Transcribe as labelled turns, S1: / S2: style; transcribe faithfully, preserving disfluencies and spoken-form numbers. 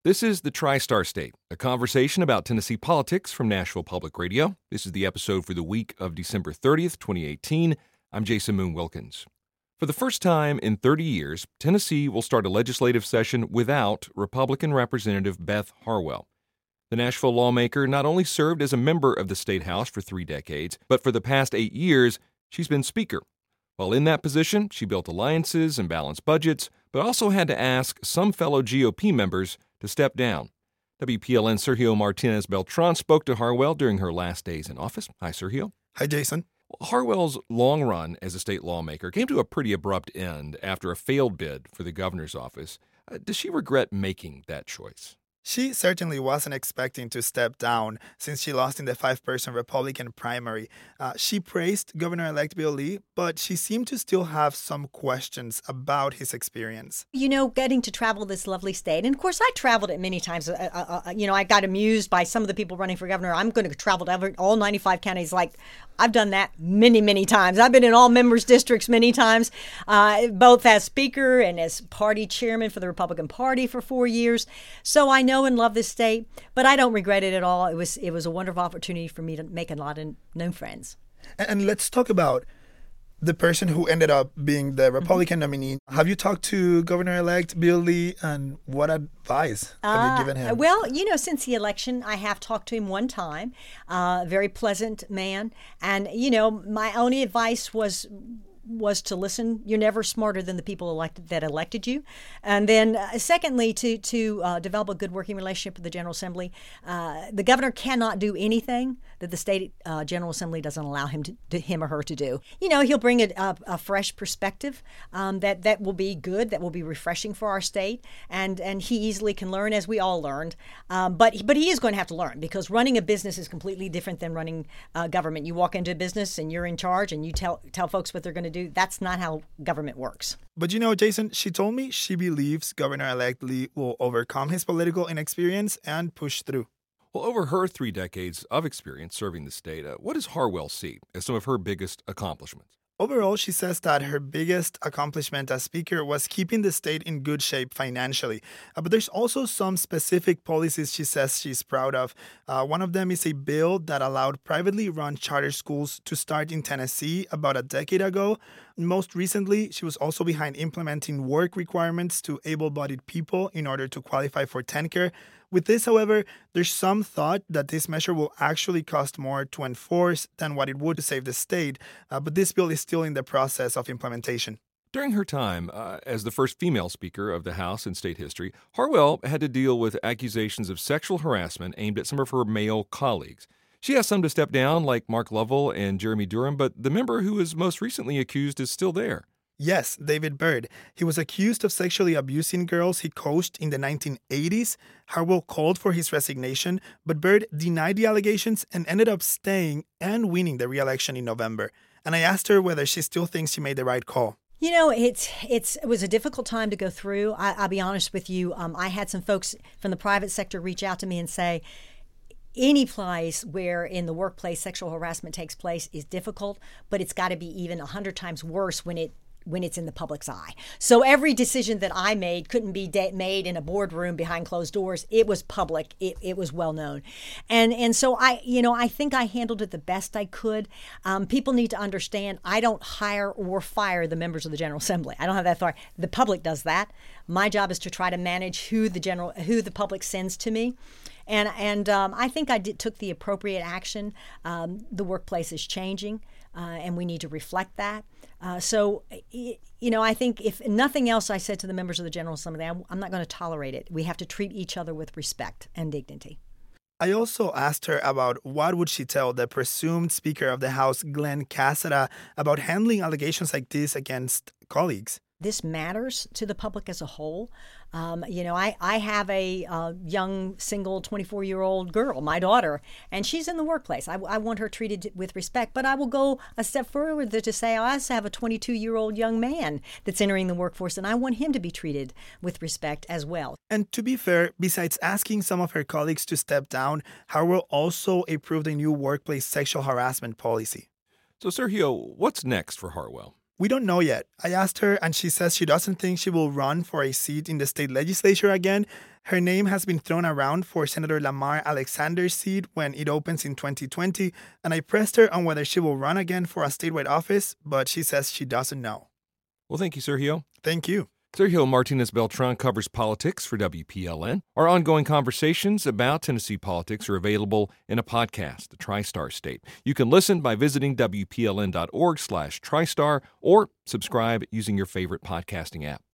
S1: This is the TriStar State, a conversation about Tennessee politics from Nashville Public Radio. This is the episode for the week of December thirtieth, twenty eighteen. I'm Jason Moon Wilkins. For the first time in thirty years, Tennessee will start a legislative session without Republican Representative Beth Harwell. The Nashville lawmaker not only served as a member of the State House for three decades, but for the past eight years, she's been Speaker. While in that position, she built alliances and balanced budgets, but also had to ask some fellow G O P members to step down. W P L N Sergio Martinez Beltran spoke to Harwell during her last days in office. Hi, Sergio.
S2: Hi, Jason.
S1: Harwell's long run as a state lawmaker came to a pretty abrupt end after a failed bid for the governor's office. Uh, does she regret making that choice?
S2: She certainly wasn't expecting to step down since she lost in the five-person Republican primary. Uh, she praised Governor-elect Bill Lee, but she seemed to still have some questions about his experience.
S3: You know, getting to travel this lovely state, and of course I traveled it many times. Uh, uh, uh, you know, I got amused by some of the people running for governor. I'm going to travel to every, all ninety-five counties. Like, I've done that many, many times. I've been in all members' districts many times, uh, both as Speaker and as party chairman for the Republican Party for four years. So I know know and love this state, but I don't regret it at all. It was it was a wonderful opportunity for me to make a lot of new friends.
S2: And, and let's talk about the person who ended up being the Republican mm-hmm. nominee. Have you talked to Governor-elect Bill Lee, and what advice have
S3: uh,
S2: you given him?
S3: Well, you know, since the election, I have talked to him one time. Uh, very pleasant man. And, you know, my only advice was... was to listen. You're never smarter than the people elected that elected you. And then uh, secondly, to to uh, develop a good working relationship with the General Assembly. Uh, the governor cannot do anything that the state uh, General Assembly doesn't allow him to, to him or her to do. You know, he'll bring a, a, a fresh perspective um, that, that will be good, that will be refreshing for our state. And, and he easily can learn, as we all learned. Um, but, but he is going to have to learn, because running a business is completely different than running uh, government. You walk into a business and you're in charge and you tell tell folks what they're going to do. That's not how government works.
S2: But you know, Jason, she told me she believes Governor-elect Lee will overcome his political inexperience and push through.
S1: Well, over her three decades of experience serving the state, uh, what does Harwell see as some of her biggest accomplishments?
S2: Overall, she says that her biggest accomplishment as Speaker was keeping the state in good shape financially. Uh, but there's also some specific policies she says she's proud of. Uh, one of them is a bill that allowed privately run charter schools to start in Tennessee about a decade ago. Most recently, she was also behind implementing work requirements to able-bodied people in order to qualify for TennCare. With this, however, there's some thought that this measure will actually cost more to enforce than what it would to save the state, uh, but this bill is still in the process of implementation.
S1: During her time uh, as the first female Speaker of the House in state history, Harwell had to deal with accusations of sexual harassment aimed at some of her male colleagues. She asked some to step down, like Mark Lovell and Jeremy Durham, but the member who was most recently accused is still there.
S2: Yes, David Byrd. He was accused of sexually abusing girls he coached in the nineteen eighties. Harwell called for his resignation, but Byrd denied the allegations and ended up staying and winning the re-election in November. And I asked her whether she still thinks she made the right call.
S3: You know, it's it's it was a difficult time to go through. I, I'll be honest with you. Um, I had some folks from the private sector reach out to me and say, any place where in the workplace sexual harassment takes place is difficult, but it's got to be even a hundred times worse when it when it's in the public's eye. So every decision that I made couldn't be de- made in a boardroom behind closed doors. It was public. It, it was well known. And and so I, you know, I think I handled it the best I could. Um, people need to understand I don't hire or fire the members of the General Assembly. I don't have that authority. The public does that. My job is to try to manage who the general, who the public sends to me. And and um, I think I did, took the appropriate action. Um, the workplace is changing, uh, and we need to reflect that. Uh, so, you know, I think if nothing else, I said to the members of the General Assembly, I'm, I'm not going to tolerate it. We have to treat each other with respect and dignity.
S2: I also asked her about what would she tell the presumed Speaker of the House, Glenn Cassata, about handling allegations like this against colleagues.
S3: This matters to the public as a whole. Um, you know, I, I have a uh, young, single, twenty-four-year-old girl, my daughter, and she's in the workplace. I, I want her treated with respect, but I will go a step further to say I also have a twenty-two-year-old young man that's entering the workforce, and I want him to be treated with respect as well.
S2: And to be fair, besides asking some of her colleagues to step down, Harwell also approved a new workplace sexual harassment policy.
S1: So, Sergio, what's next for Harwell?
S2: We don't know yet. I asked her, and she says she doesn't think she will run for a seat in the state legislature again. Her name has been thrown around for Senator Lamar Alexander's seat when it opens in twenty twenty, and I pressed her on whether she will run again for a statewide office, but she says she doesn't know.
S1: Well, thank you, Sergio.
S2: Thank you.
S1: Sergio Martinez Beltran covers politics for W P L N. Our ongoing conversations about Tennessee politics are available in a podcast, The TriStar State. You can listen by visiting W P L N dot org slash TriStar or subscribe using your favorite podcasting app.